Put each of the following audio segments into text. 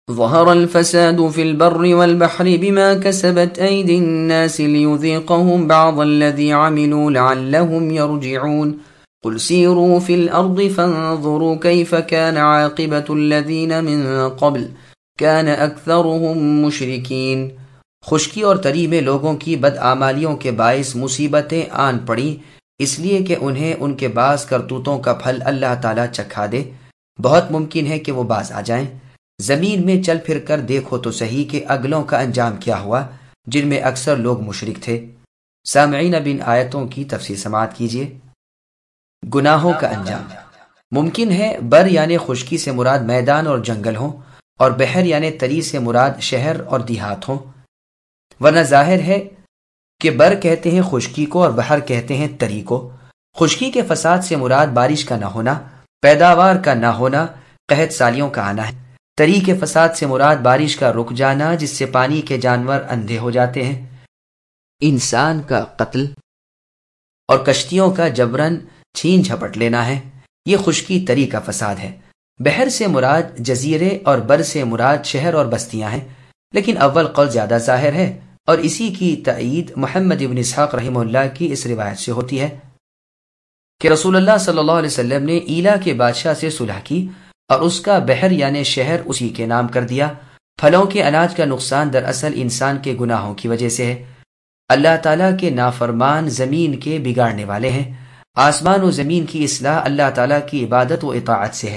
ظهر الفساد في البر والبحر بما كسبت أيدي الناس ليذيقهم بعض الذي عملوا لعلهم يرجعون قل سيروا في الأرض فانظروا كيف كان عاقبة الذين من قبل كان أكثرهم مشركين۔ خشکی اور تری میں لوگوں کی بدعمالیوں کے باعث مصیبتیں آن پڑیں، اس لیے کہ انہیں ان کے بعض کرتوتوں کا پھل اللہ تعالیٰ چکھا دے۔ بہت ممکن ہے کہ وہ باز آ جائیں۔ زمین میں چل پھر کر دیکھو تو صحیح کہ اگلوں کا انجام کیا ہوا جن میں اکثر لوگ مشرک تھے۔ سامعین، اب ان آیتوں کی تفسیر سماعت کیجیے۔ گناہوں کا انجام۔ ممکن ہے بر یعنی خشکی سے مراد میدان اور جنگل ہوں، اور بحر یعنی تری سے مراد شہر اور دیہات ہوں، ورنہ ظاہر ہے کہ بر کہتے ہیں خشکی کو اور بحر کہتے ہیں تری کو۔ خشکی کے فساد سے مراد بارش کا نہ ہونا، پیداوار کا نہ ہونا، قحط سالیوں کا آنا ہے۔ تری کے فساد سے مراد بارش کا رک جانا جس سے پانی کے جانور اندھے ہو جاتے ہیں، انسان کا قتل اور کشتیوں کا جبرن چھین جھپٹ لینا ہے۔ یہ خشکی تری کا فساد ہے۔ بحر سے مراد جزیرے اور بر سے مراد شہر اور بستیاں ہیں، لیکن اول قول زیادہ ظاہر ہے، اور اسی کی تائید محمد ابن اسحاق رحمہ اللہ کی اس روایت سے ہوتی ہے کہ رسول اللہ صلی اللہ علیہ وسلم نے ایلا کے بادشاہ سے صلح کی اور اس کا بحر یعنی شہر اسی کے نام کر دیا۔ پھلوں کے اناج کا نقصان دراصل انسان کے گناہوں کی وجہ سے ہے۔ اللہ تعالیٰ کے نافرمان زمین کے بگاڑنے والے ہیں۔ آسمان و زمین کی اصلاح اللہ تعالیٰ کی عبادت و اطاعت سے ہے۔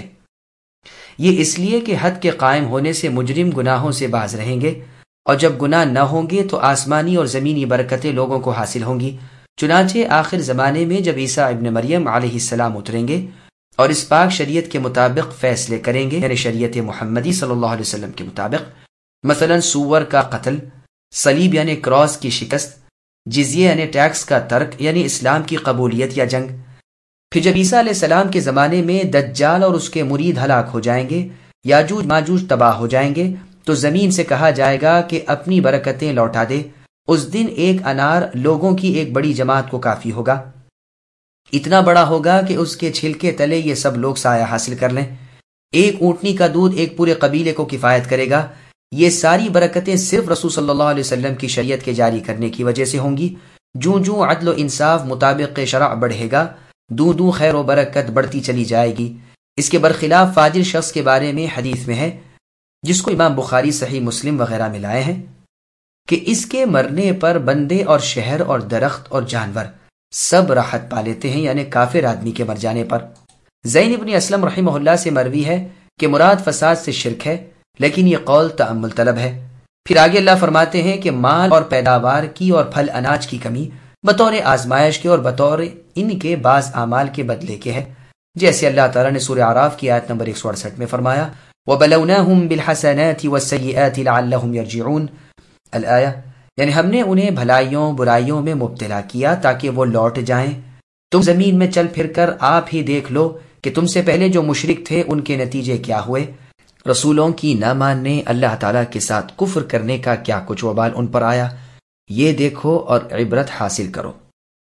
یہ اس لیے کہ حد کے قائم ہونے سے مجرم گناہوں سے باز رہیں گے، اور جب گناہ نہ ہوں گے تو آسمانی اور زمینی برکتیں لوگوں کو حاصل ہوں گی۔ چنانچہ آخر زمانے میں جب عیسیٰ ابن مریم علیہ السلام اتریں گے اور اس پاک شریعت کے مطابق فیصلے کریں گے، یعنی شریعت محمدی صلی اللہ علیہ وسلم کے مطابق، مثلا سور کا قتل، صلیب یعنی کراس کی شکست، جزیہ یعنی ٹیکس کا ترک یعنی اسلام کی قبولیت یا جنگ۔ پھر جب عیسیٰ علیہ السلام کے زمانے میں دجال اور اس کے مرید ہلاک ہو جائیں گے، یاجوج ماجوج تباہ ہو جائیں گے، تو زمین سے کہا جائے گا کہ اپنی برکتیں لوٹا دے۔ اس دن ایک انار لوگوں کی ایک بڑی جماعت کو کافی ہوگا، اتنا بڑا ہوگا کہ اس کے چھلکے تلے یہ سب لوگ سایہ حاصل کر لیں۔ ایک اونٹنی کا دودھ ایک پورے قبیلے کو کفایت کرے گا۔ یہ ساری برکتیں صرف رسول صلی اللہ علیہ وسلم کی شریعت کے جاری کرنے کی وجہ سے ہوں گی۔ جوں جوں عدل و انصاف مطابق شرع بڑھے گا، دوں دوں خیر و برکت بڑھتی چلی جائے گی۔ اس کے برخلاف فاجر شخص کے بارے میں حدیث میں ہے، جس کو امام بخاری صحیح مسلم وغیرہ میں لائے ہیں، کہ اس کے مرنے پر بندے اور شہر اور درخت اور جانور سب راحت پا لیتے ہیں، یعنی کافر آدمی کے مر جانے پر۔ زین بن اسلم رحمہ اللہ سے مروی ہے کہ مراد فساد سے شرک ہے، لیکن یہ قول تأمل طلب ہے۔ پھر آگے اللہ فرماتے ہیں کہ مال اور پیداوار کی اور پھل اناج کی کمی بطور آزمائش کے اور بطور ان کے بعض اعمال کے بدلے کے ہے، جیسے اللہ تعالیٰ نے سورہ اعراف کی آیت نمبر 168 میں فرمایا وَبَلَوْنَاهُمْ بِالْحَسَنَاتِ وَالسَّيِّئَاتِ لَعَلَّهُمْ يَرْجِعُونَ الآیہ، یعنی ہم نے انہیں بھلائیوں برائیوں میں مبتلا کیا تاکہ وہ لوٹ جائیں۔ تم زمین میں چل پھر کر آپ ہی دیکھ لو کہ تم سے پہلے جو مشرک تھے ان کے نتیجے کیا ہوئے۔ رسولوں کی نہ ماننے، اللہ تعالیٰ کے ساتھ کفر کرنے کا کیا کچھ وبال ان پر آیا، یہ دیکھو اور عبرت حاصل کرو۔